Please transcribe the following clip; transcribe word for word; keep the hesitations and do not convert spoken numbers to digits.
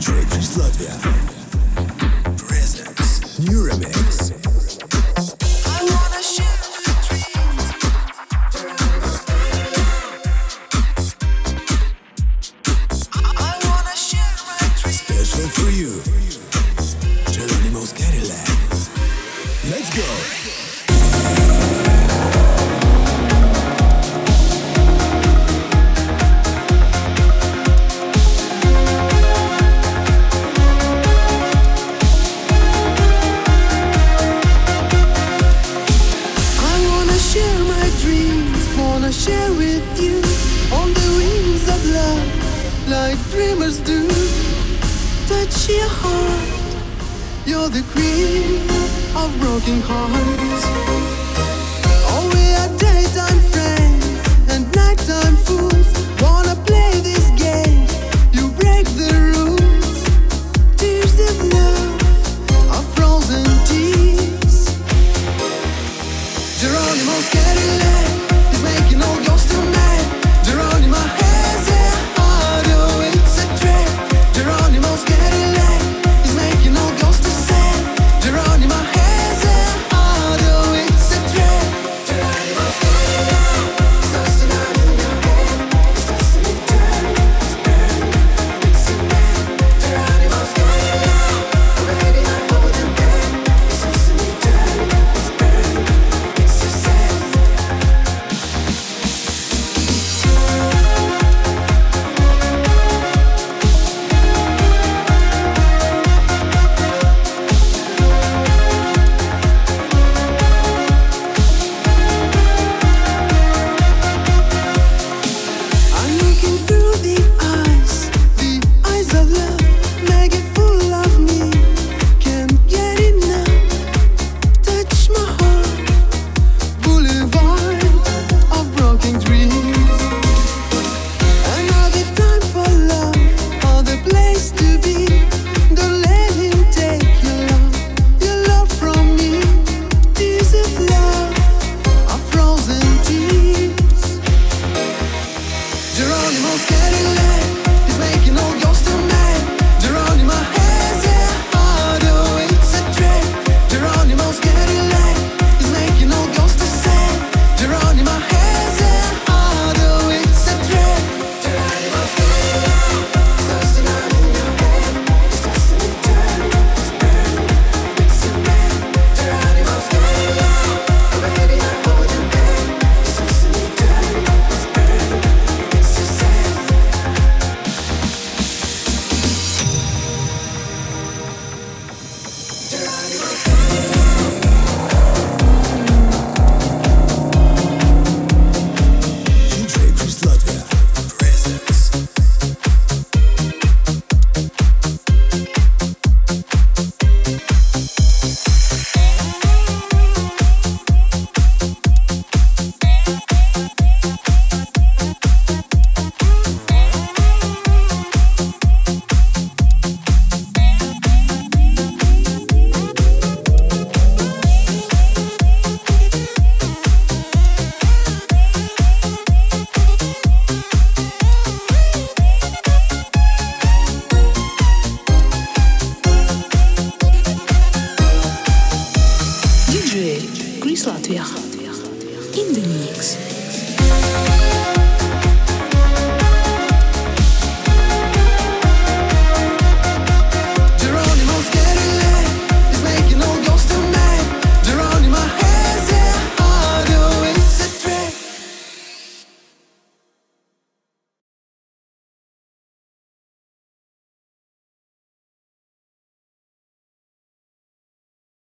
Detroit, Latvia. Presents new remix. I wanna share my dreams. I wanna share my dreams. Special for you, Geronimo's Cadillac. Let's go. Share with you on the wings of love, like dreamers do. Touch your heart, you're the queen of broken hearts. Oh, we are daytime friends.